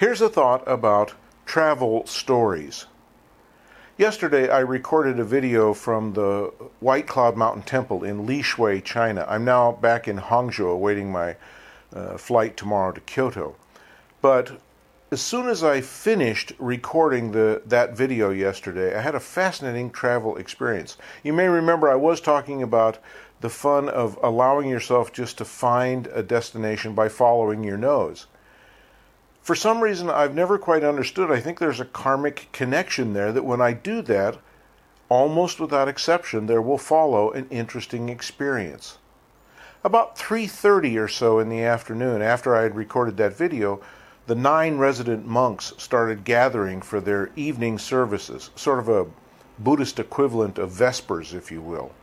Here's a thought about travel stories. Yesterday I recorded a video from the White Cloud Mountain Temple in Lishui, China. I'm now back in Hangzhou awaiting my flight tomorrow to Kyoto. But as soon as I finished recording that video yesterday, I had a fascinating travel experience. You may remember I was talking about the fun of allowing yourself just to find a destination by following your nose. For some reason I've never quite understood, I think there's a karmic connection there that when I do that, almost without exception, there will follow an interesting experience. About 3:30 or so in the afternoon, after I had recorded that video, the 9 resident monks started gathering for their evening services, sort of a Buddhist equivalent of Vespers, if you will.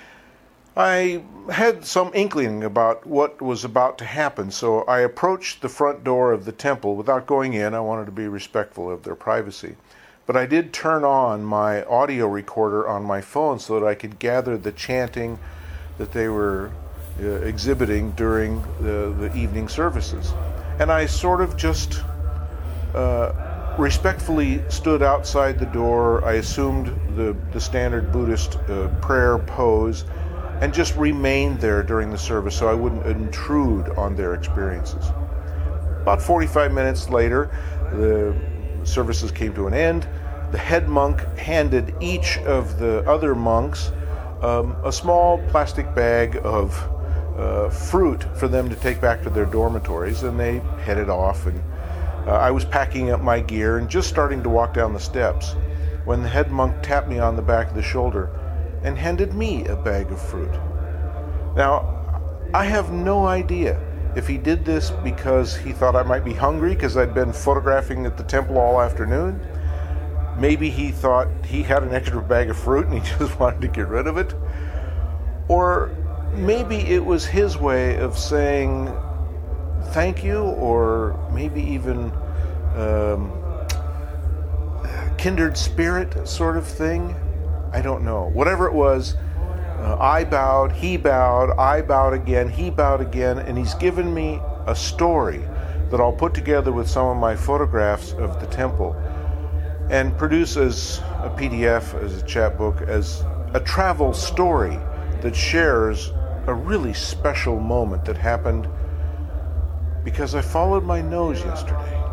I had some inkling about what was about to happen, so I approached the front door of the temple without going in. I wanted to be respectful of their privacy. But I did turn on my audio recorder on my phone so that I could gather the chanting that they were exhibiting during the evening services. And I sort of just respectfully stood outside the door. I assumed the standard Buddhist prayer pose and just remained there during the service so I wouldn't intrude on their experiences. About 45 minutes later, the services came to an end. The head monk handed each of the other monks a small plastic bag of fruit for them to take back to their dormitories, and they headed off. And I was packing up my gear and just starting to walk down the steps when the head monk tapped me on the back of the shoulder and handed me a bag of fruit. Now, I have no idea if he did this because he thought I might be hungry because I'd been photographing at the temple all afternoon. Maybe he thought he had an extra bag of fruit and he just wanted to get rid of it. Or maybe it was his way of saying thank you, or maybe even kindred spirit sort of thing. I don't know. Whatever it was, I bowed, he bowed, I bowed again, he bowed again, and he's given me a story that I'll put together with some of my photographs of the temple and produce as a PDF, as a chapbook, as a travel story that shares a really special moment that happened because I followed my nose yesterday.